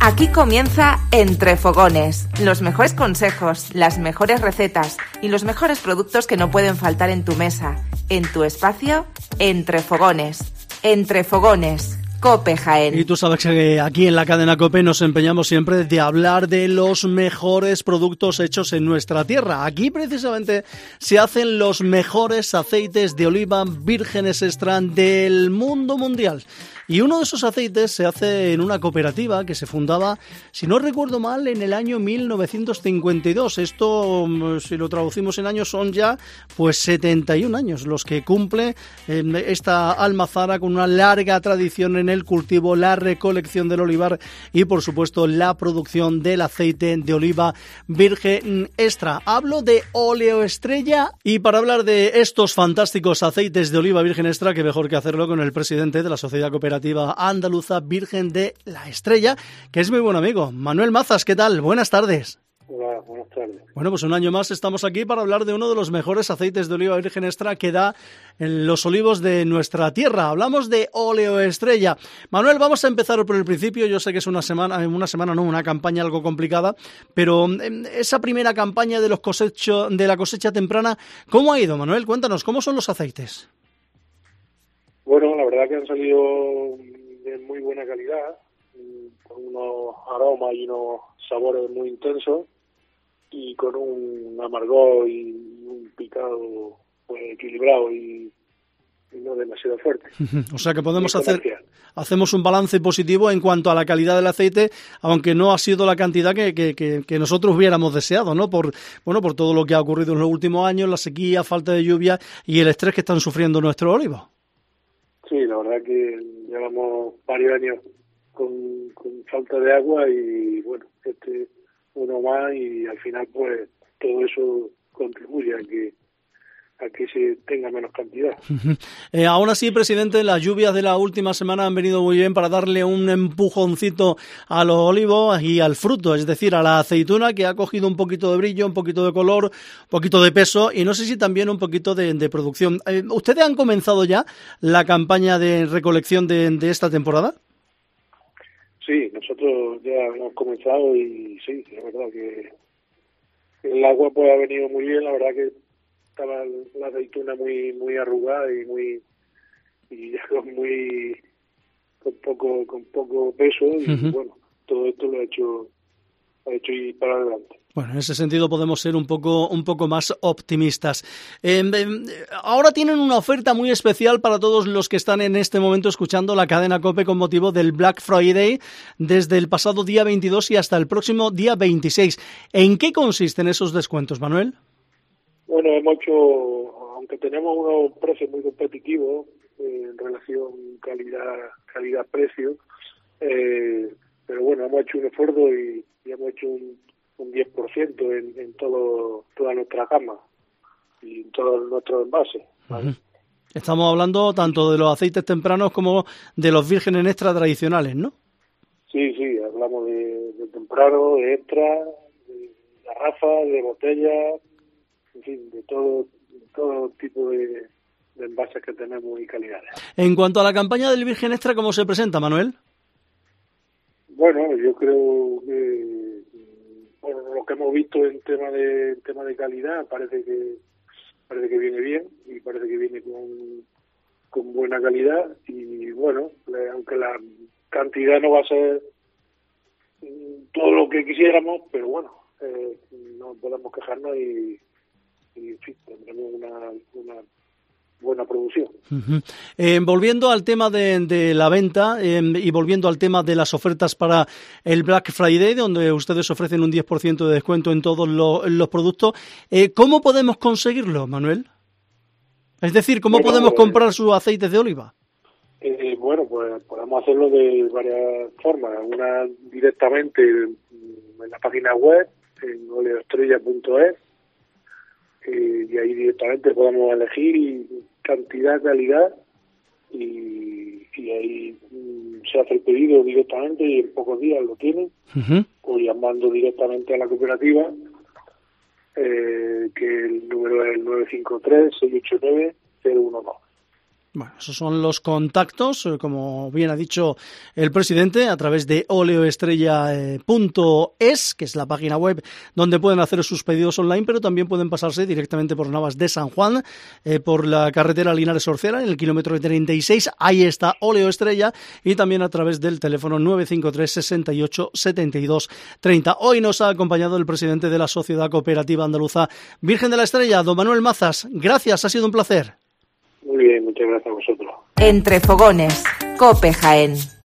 Aquí comienza Entre Fogones, los mejores consejos, las mejores recetas y los mejores productos que no pueden faltar en tu mesa, en tu espacio, Entre Fogones. Entre Fogones, COPE Jaén. Y tú sabes que aquí en la cadena COPE nos empeñamos siempre de hablar de los mejores productos hechos en nuestra tierra. Aquí precisamente se hacen los mejores aceites de oliva vírgenes extra del mundo mundial. Y uno de esos aceites se hace en una cooperativa que se fundaba, si no recuerdo mal, en el año 1952. Esto, si lo traducimos en años, son ya pues 71 años los que cumple esta almazara con una larga tradición en el cultivo, la recolección del olivar y, por supuesto, la producción del aceite de oliva virgen extra. Hablo de Óleo Estrella, y para hablar de estos fantásticos aceites de oliva virgen extra, qué mejor que hacerlo con el presidente de la Sociedad Cooperativa Andaluza Virgen de la Estrella, que es muy buen amigo. Manuel Mazas, ¿qué tal? Buenas tardes. Hola, buenas tardes. Bueno, pues un año más estamos aquí para hablar de uno de los mejores aceites de oliva virgen extra que da en los olivos de nuestra tierra. Hablamos de Óleo Estrella. Manuel, vamos a empezar por el principio. Yo sé que es una campaña algo complicada, pero esa primera campaña de la cosecha temprana, ¿cómo ha ido, Manuel? Cuéntanos, ¿cómo son los aceites? Bueno, la verdad que han salido de muy buena calidad, con unos aromas y unos sabores muy intensos y con un amargor y un picado pues equilibrado y no demasiado fuerte. O sea que hacemos un balance positivo en cuanto a la calidad del aceite, aunque no ha sido la cantidad que nosotros hubiéramos deseado, ¿no? Por todo lo que ha ocurrido en los últimos años, la sequía, falta de lluvia y el estrés que están sufriendo nuestros olivos. Sí, la verdad que llevamos varios años con falta de agua y bueno, uno más y al final pues todo eso contribuye a que se tenga menos cantidad. Aún así, presidente, las lluvias de la última semana han venido muy bien para darle un empujoncito a los olivos y al fruto, es decir, a la aceituna, que ha cogido un poquito de brillo, un poquito de color, un poquito de peso y no sé si también un poquito de producción. ¿Ustedes han comenzado ya la campaña de recolección de esta temporada? Sí, nosotros ya hemos comenzado y sí, la verdad que el agua pues ha venido muy bien, la verdad que estaba la aceituna muy arrugada y ya con poco peso y bueno, todo esto lo ha hecho ir para adelante. Bueno, en ese sentido podemos ser un poco más optimistas. Ahora tienen una oferta muy especial para todos los que están en este momento escuchando la cadena COPE con motivo del Black Friday desde el pasado día 22 y hasta el próximo día 26. ¿En qué consisten esos descuentos, Manuel? Bueno, aunque tenemos unos precios muy competitivos en relación calidad-precio, pero bueno, hemos hecho un esfuerzo y hemos hecho un 10% en toda nuestra gama y en todos nuestros envases, ¿vale? Estamos hablando tanto de los aceites tempranos como de los vírgenes extra tradicionales, ¿no? Sí, hablamos de temprano, de extra, de garrafa, de botella, en fin, de todo tipo de envases que tenemos y calidades. En cuanto a la campaña del Virgen Extra, ¿cómo se presenta, Manuel? Bueno, yo creo que lo que hemos visto en tema de calidad parece que viene bien y parece que viene con buena calidad y bueno, aunque la cantidad no va a ser todo lo que quisiéramos, pero bueno, no podemos quejarnos y en fin, tendremos una buena producción. Volviendo al tema de la venta y volviendo al tema de las ofertas para el Black Friday, donde ustedes ofrecen un 10% de descuento en todos los productos, ¿cómo podemos conseguirlo, Manuel? Es decir, ¿cómo podemos comprar sus aceites de oliva? Bueno, pues podemos hacerlo de varias formas. Una directamente en la página web, en oleoestrella.es, y ahí directamente podemos elegir cantidad, calidad y ahí se hace el pedido directamente y en pocos días lo tienen, o llamando directamente a la cooperativa, que el número es el 953-689-012. Bueno, esos son los contactos, como bien ha dicho el presidente, a través de oleoestrella.es, que es la página web donde pueden hacer sus pedidos online, pero también pueden pasarse directamente por Navas de San Juan, por la carretera Linares-Orcera, en el kilómetro 36, ahí está Oleoestrella, y también a través del teléfono 953 68 72 30. Hoy nos ha acompañado el presidente de la Sociedad Cooperativa Andaluza Virgen de la Estrella, don Manuel Mazas. Gracias, ha sido un placer. Muy bien, muchas gracias a vosotros. Entre Fogones, COPE Jaén.